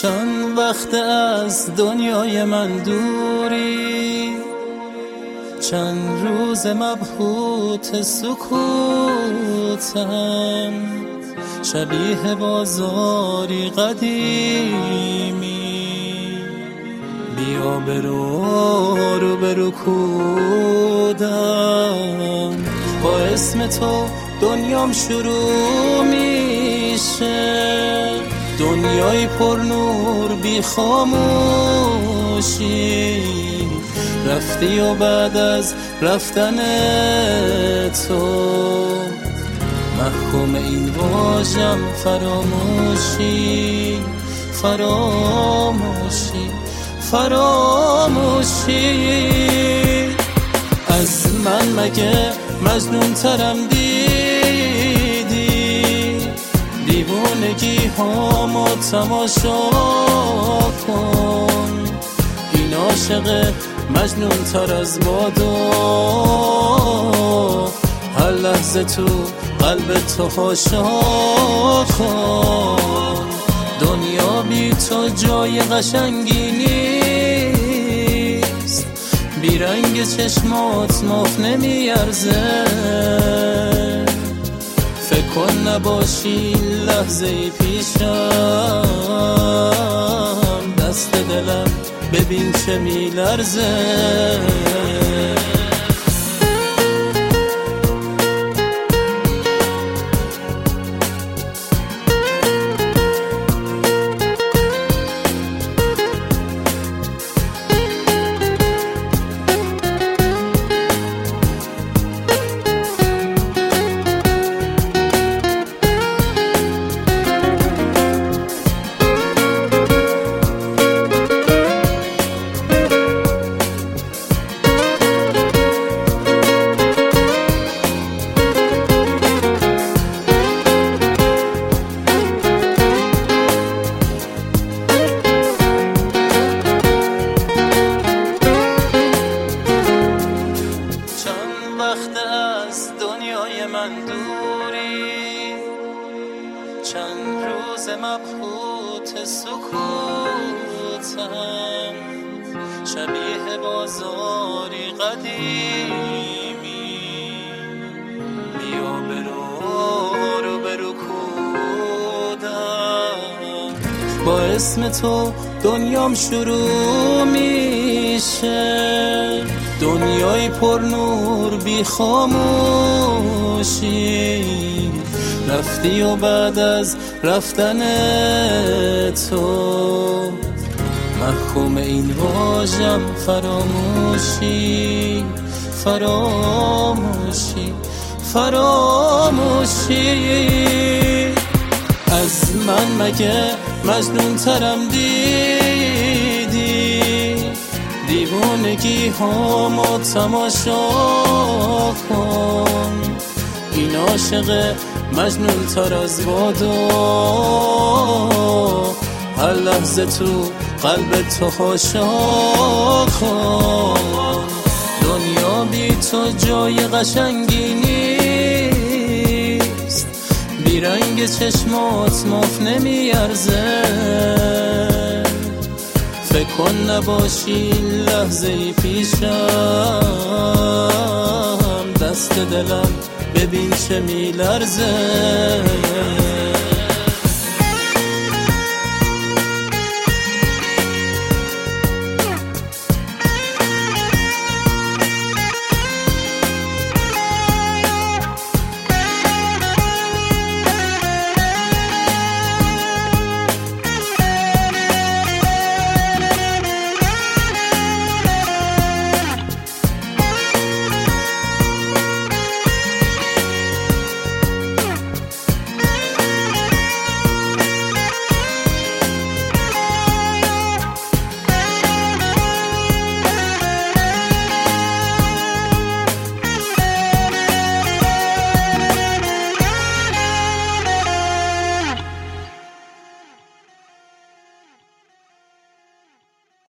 چند وقت از دنیای من دوری، چند روز مبهوت سکوتم، شبیه بازاری قدیمی، بیا برو برو کودم، با اسم تو دنیام شروع میشه، دنیای پر نور بی خاموشی، رفتی و بعد از رفتن تو محکوم این واژم فراموشی، فراموشی، فراموشی. از من مگه مجنون ترم دیدی؟ دیوونگی هامو تماشا کن، این عاشق مجنون تر از بادو، هر لحظه تو قلب تو حاشا کن، دنیا بی تو جای قشنگی نیست، بی رنگ چشمات ماف نمیارزه، فکر کن نباشی لحظه پیشم، دست دلم ببین چه میلرزه. از دنیای من دوری، چند روز مبهوت سکوتم، شبیه بازاری قدیمی، بیا برو کودم، با اسم تو دنیام شروع میشه، دنیای پر نور بی خاموشی، رفتی و بعد از رفتن تو محکوم این واژم فراموشی، فراموشی، فراموشی. از من مگه مجنون ترم دیدی؟ دیوونگی هامو تماشا کن، این عاشق مجنون تر از بادو، هر لحظه تو قلب تو حاشا کن، دنیا بی تو جای قشنگی نیست، بی رنگ چشمات ماف نمیارزه، فکر کن نباشی لحظه پیشم، دست دلم ببین چه میلرزه.